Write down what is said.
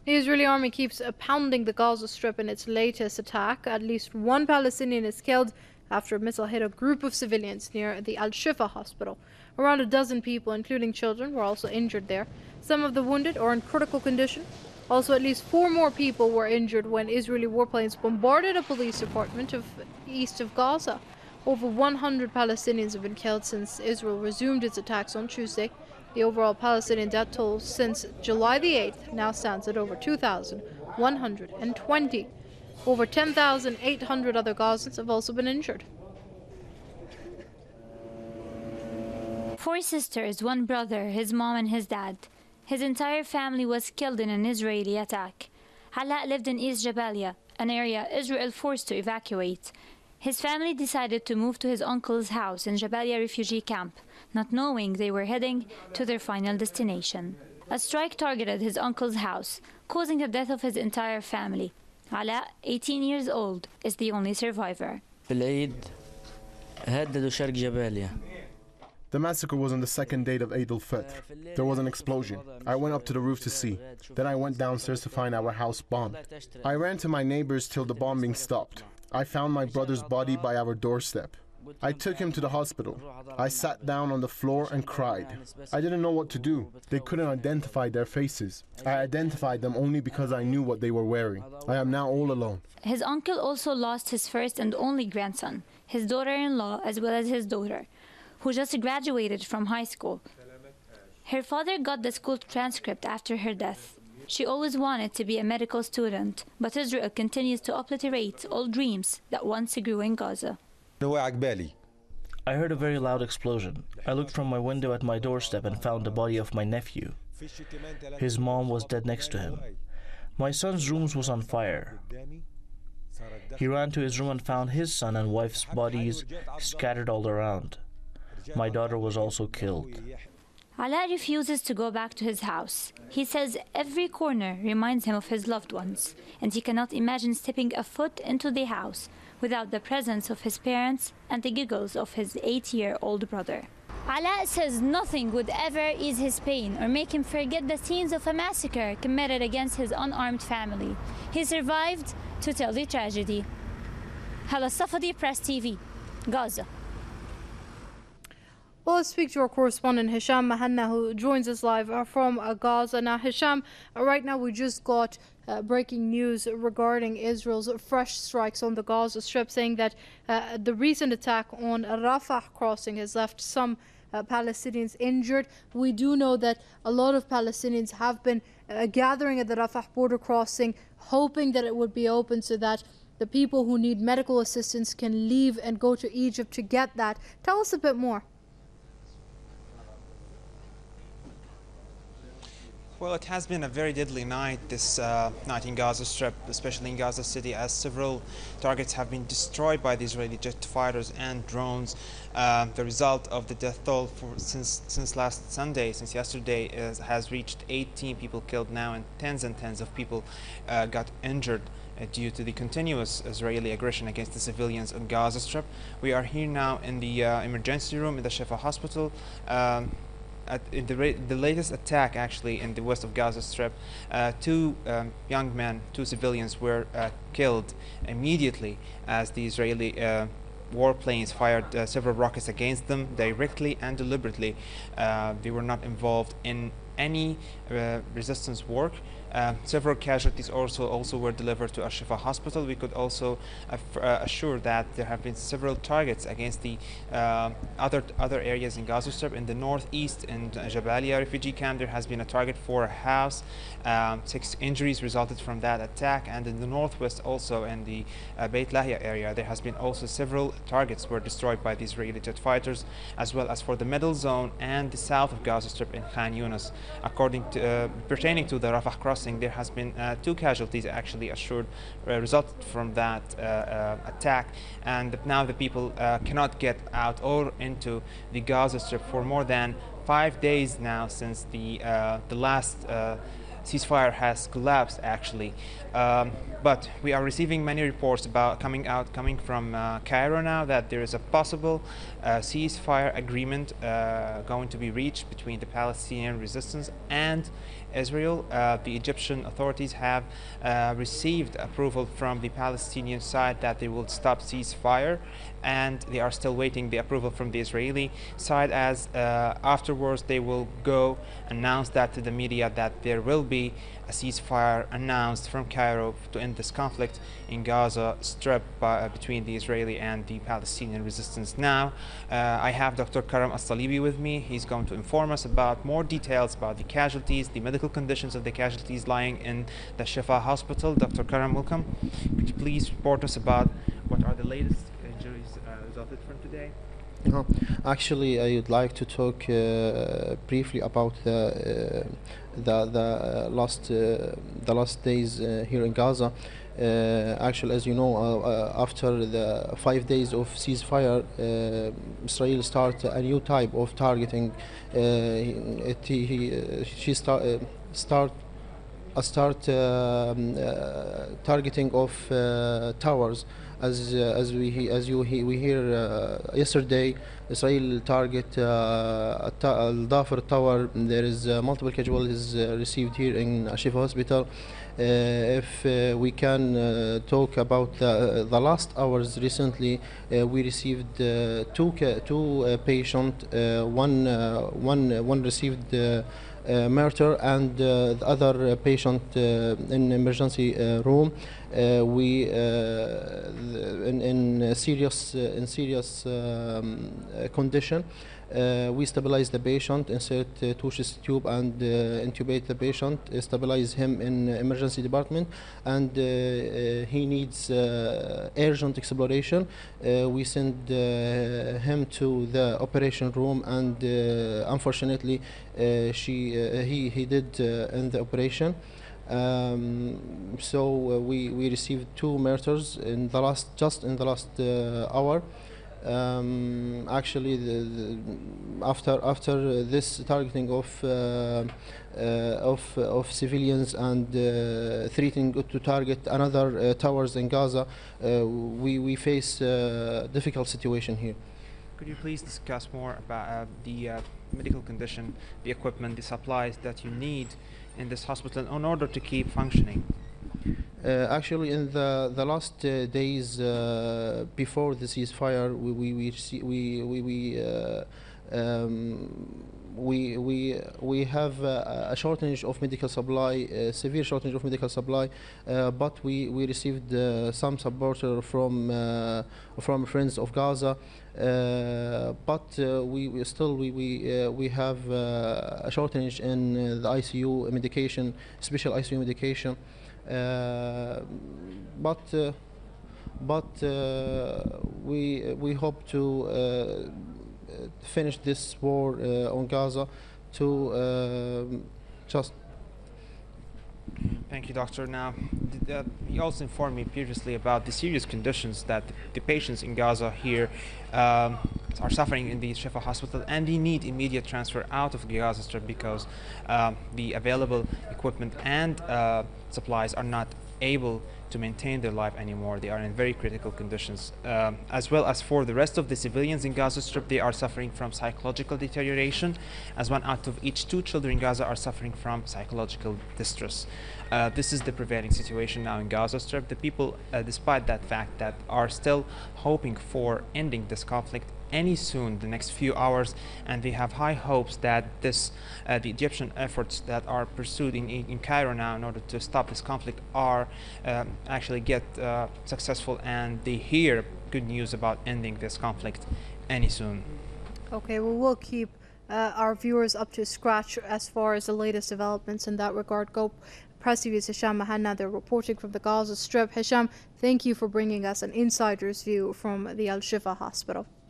The Israeli army keeps pounding the Gaza Strip in its latest attack. At least one Palestinian is killed after a missile hit a group of civilians near the Al Shifa hospital. Around a dozen people, including children, were also injured there. Some of the wounded are in critical condition. Also, at least four more people were injured when Israeli warplanes bombarded a police department east of Gaza. Over 100 Palestinians have been killed since Israel resumed its attacks on Tuesday. The overall Palestinian death toll since July the 8th now stands at over 2,120. Over 10,800 other Gazans have also been injured. Four sisters, one brother, his mom and his dad. His entire family was killed in an Israeli attack. Ala lived in East Jabalia, an area Israel forced to evacuate. His family decided to move to his uncle's house in Jabalia refugee camp, not knowing they were heading to their final destination. A strike targeted his uncle's house, causing the death of his entire family. Ala, 18 years old, is the only survivor. The massacre was on the second day of Eid al-Fitr. There was an explosion. I went up to the roof to see. Then I went downstairs to find our house bombed. I ran to my neighbors till the bombing stopped. I found my brother's body by our doorstep. I took him to the hospital. I sat down on the floor and cried. I didn't know what to do. They couldn't identify their faces. I identified them only because I knew what they were wearing. I am now all alone. His uncle also lost his first and only grandson, his daughter-in-law as well as his daughter, who just graduated from high school. Her father got the school transcript after her death. She always wanted to be a medical student, but Israel continues to obliterate all dreams that once grew in Gaza. I heard a very loud explosion. I looked from my window at my doorstep and found the body of my nephew. His mom was dead next to him. My son's room was on fire. He ran to his room and found his son and wife's bodies scattered all around. My daughter was also killed. Ala refuses to go back to his house. He says every corner reminds him of his loved ones, and he cannot imagine stepping a foot into the house without the presence of his parents and the giggles of his 8-year-old brother. Ala says nothing would ever ease his pain or make him forget the scenes of a massacre committed against his unarmed family. He survived to tell the tragedy. Hala Safadi, Press TV, Gaza. Well, let's speak to our correspondent Hisham Mahanna, who joins us live from Gaza. Now, Hisham, right now we just got breaking news regarding Israel's fresh strikes on the Gaza Strip, saying that the recent attack on Rafah crossing has left some Palestinians injured. We do know that a lot of Palestinians have been gathering at the Rafah border crossing, hoping that it would be open so that the people who need medical assistance can leave and go to Egypt to get that. Tell us a bit more. Well, it has been a very deadly night this night in Gaza Strip, especially in Gaza City, as several targets have been destroyed by the Israeli jet fighters and drones. The result of the death toll since last Sunday, since yesterday, has reached 18 people killed now, and tens of people got injured due to the continuous Israeli aggression against the civilians in Gaza Strip. We are here now in the emergency room in the Shifa hospital. In the latest attack, actually, in the west of Gaza Strip, two young men, two civilians, were killed immediately as the Israeli warplanes fired several rockets against them directly and deliberately. They were not involved in any resistance work. Several casualties also were delivered to Al-Shifa hospital. We could also assure that there have been several targets against the other areas in Gaza Strip. In the northeast, in Jabalia refugee camp, there has been a target for a house. 6 injuries resulted from that attack. And in the northwest, also in the Beit Lahia area, there has been also several targets were destroyed by the Israeli jet fighters, as well as for the middle zone and the south of Gaza Strip in Khan Yunis. According to pertaining to the Rafah crossing, there has been 2 casualties actually assured resulted from that attack, and now the people cannot get out or into the Gaza Strip for more than 5 days now since the last ceasefire has collapsed, actually. But we are receiving many reports about coming from Cairo now, that there is a possible ceasefire agreement going to be reached between the Palestinian resistance and Israel. The Egyptian authorities have received approval from the Palestinian side that they will stop ceasefire, and they are still waiting the approval from the Israeli side, as afterwards they will go announce that to the media that there will be a ceasefire announced from Cairo to end this conflict in Gaza Strip between the Israeli and the Palestinian resistance. Now I have Dr. Karam As-Salibi with me. He's going to inform us about more details about the casualties, the medical conditions of the casualties lying in the Shifa hospital. Dr. Karam, welcome. Could you please report us about what are the latest injuries resulted from today? Actually, I would like to talk briefly about the last days here in Gaza. Actually, as you know, after the 5 days of ceasefire, Israel start a new type of targeting. She start targeting of towers. We hear yesterday, Israel target Al-Dhafar Tower. There is multiple casualties received here in Shifa Hospital. If we can talk about the last hours recently, we received two patients. One received murder, and the other patient in emergency room. We in serious condition. We stabilize the patient, insert two chest tube, and intubate the patient, stabilize him in emergency department, and he needs urgent exploration. We send him to the operation room, and unfortunately he did in the operation. So we received two murders in the last hour. Actually, after this targeting of civilians and threatening to target another towers in Gaza, we face a difficult situation here. Could you please discuss more about the medical condition, the equipment, the supplies that you need in this hospital in order to keep functioning? Actually, in the last days before the ceasefire, we have a shortage of medical supply, severe shortage of medical supply, but we received some support from friends of Gaza, but we still have a shortage in the ICU medication, special ICU medication. But we hope to finish this war on Gaza to just. Thank you, doctor. Now, you also informed me previously about the serious conditions that the patients in Gaza here are suffering in the Shifa hospital, and they need immediate transfer out of the Gaza Strip because the available equipment and supplies are not able to maintain their life anymore. They are in very critical conditions. As well as for the rest of the civilians in Gaza Strip, they are suffering from psychological deterioration, as 1 out of each 2 children in Gaza are suffering from psychological distress. This is the prevailing situation now in Gaza Strip. The people, despite that fact, that are still hoping for ending this conflict any soon, the next few hours, and they have high hopes that this the Egyptian efforts that are pursued in Cairo now in order to stop this conflict are actually get successful, and they hear good news about ending this conflict any soon. Okay, well, we'll keep our viewers up to scratch as far as the latest developments in that regard go. Press TV's Hisham Mahanna, they're reporting from the Gaza Strip. Hisham, thank you for bringing us an insider's view from the Al Shifa hospital.